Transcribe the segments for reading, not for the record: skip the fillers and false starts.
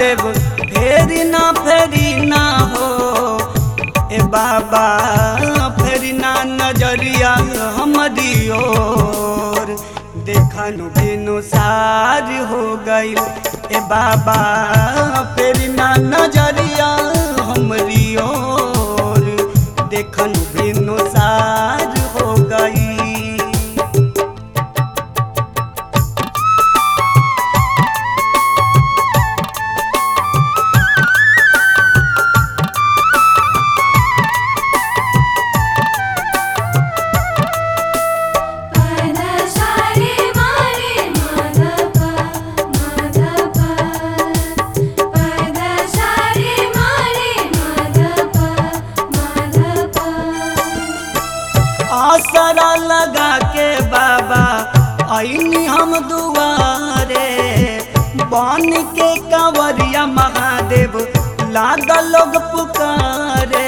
महादेव फेरी ना हो ए बाबा फेरी ना नजरिया हमारी ओर देखनु बिनु सार हो गई ए बाबा फेरी ना नजरिया हमारी ओर देखनु बिनु सार हो गई। आसरा लगा के बाबा आईनी हम दुआरे बन के कंवरिया महादेव लागा लोग पुकारे।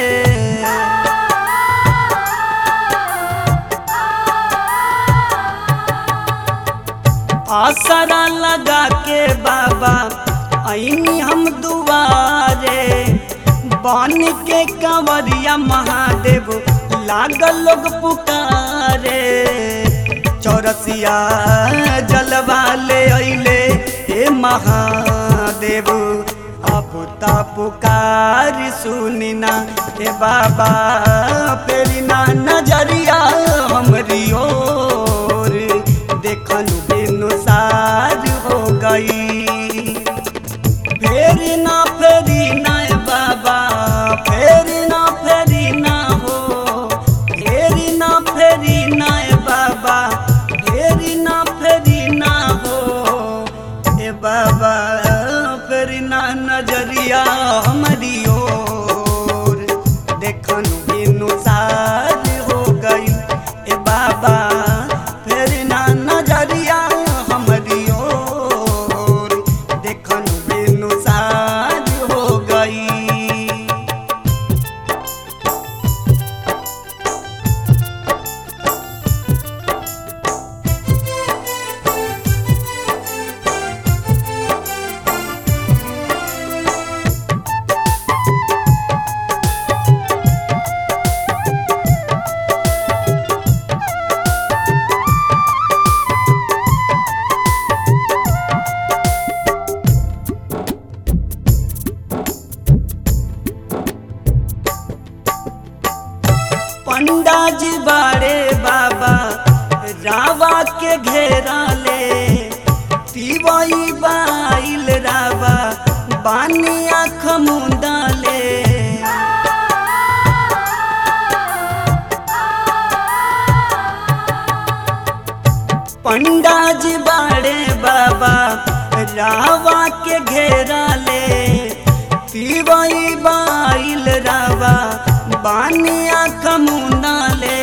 आसरा लगा के बाबा आईनी हम दुआरे बन के कंवरिया महादेव लागल लोग पुकारे। चौरसिया जलवा ले अइले हे महादेव अब ता पुकार सुनिना हे बाबा फेरी ना नजरिया हमरी ओर देखनु बिनु सार हो गई। फेरी ना बाबा फेरी ना हो फेरी ना बाबा फेरी ना हो ए बाबा फेरी ना नजरिया हमारी ओर देखनु बिनु सार हो गई ए बाबा फेरी ना नजरिया हमारी ओर देखनु बिनु सार हो गई। पंडा जी बाड़े बाबा रावा के घेरा ले पीवई बाइल रावा बानी आँख मुंदा ले। पंडा जी बाड़े बाबा रावा के घेरा ले पीवई बाइल रावा बानी आँख मुंदा ले।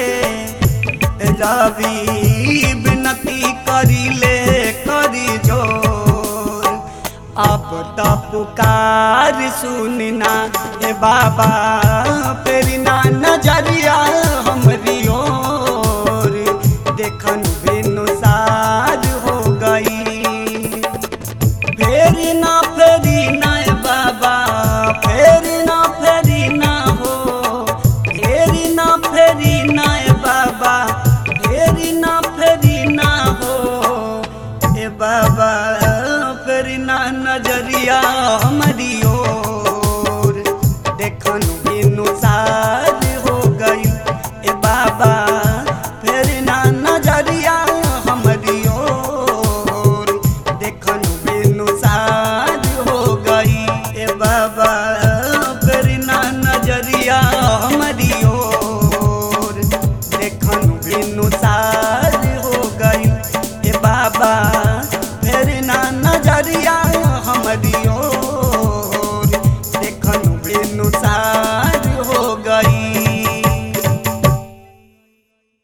रवि विनती करी जोर अब तो पुकार सुनना ए बाबा फेरी ना नजरिया हमरी ओर देखनु बिनु